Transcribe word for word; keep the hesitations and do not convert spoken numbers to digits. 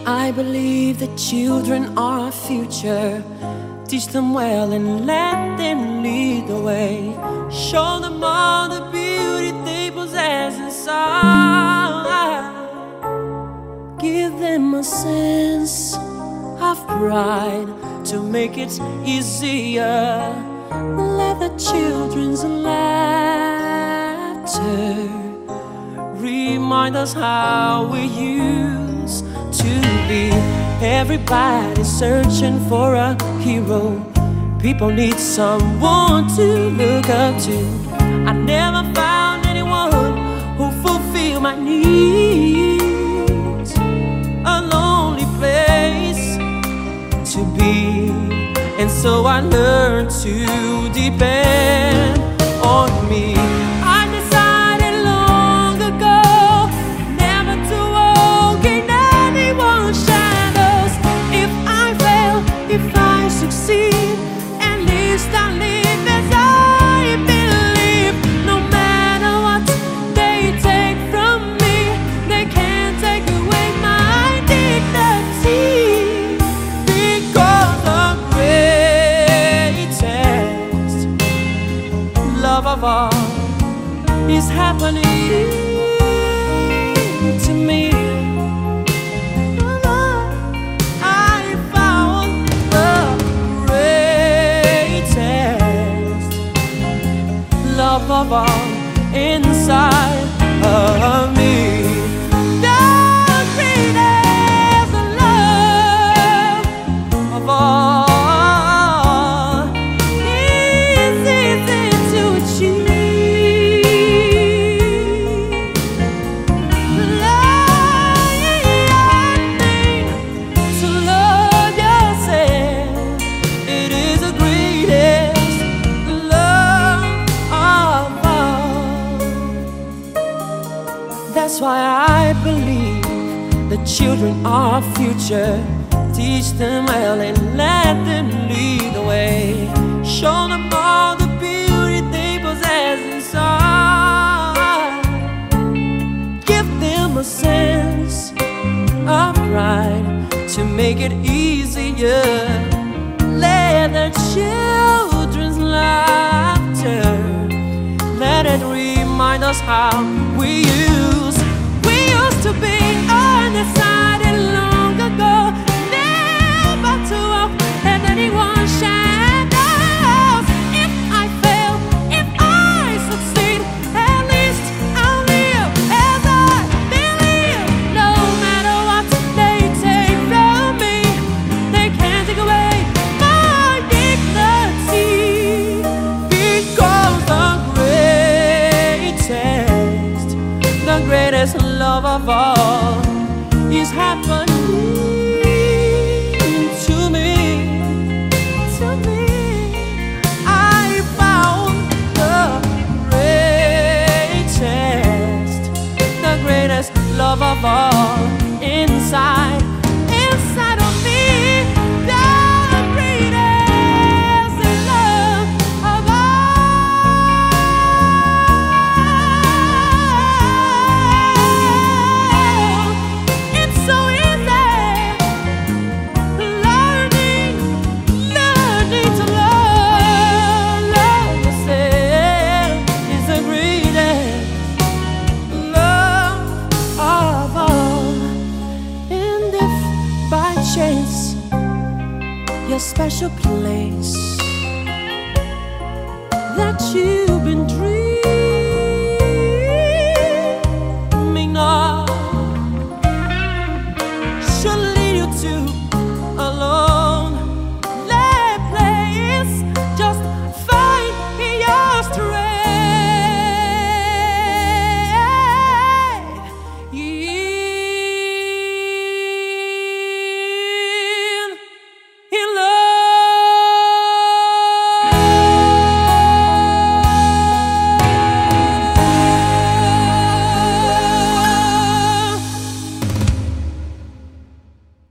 I believe that children are our future. Teach them well and let them lead the way. Show them all the beauty they possess inside. Give them a sense of pride to make it easier. Let the children's laughter remind us how we used to be. Everybody's searching for a hero. People need someone to look up to. I never found anyone who fulfilled my needs. A lonely place to be, and so I learned to depend on me. I decided long ago never to walk in anyone's shadows. If I fail, if I succeed, at least I live as I believe. No matter what they take from me, they can't take away my dignity. Because the greatest love of all is happening to me. I found the greatest love of all inside of me. The greatest love of all is easy to achieve. Learning to love yourself, it is the greatest love of all. That's why I believe the children are our future. Teach them well and let them lead the way. Show them all the beauty they possess inside. Give them a sense of pride to make it easier. Let the children's laughter, let it remind us how we used, we used to be undecided long ago. Never to walk in anyone's shadows. If I fail, if I succeed, at least I'll live as I believe. No matter what they take from me, they can't take away my dignity. Because the greatest, the greatest love of all is happening to me, to me. I found the greatest, the greatest love of all inside, inside of me. The greatest love of all. It's so easy. Learning, learning to love, love yourself is the greatest love of all. And if by chance your special place that you've been dreaming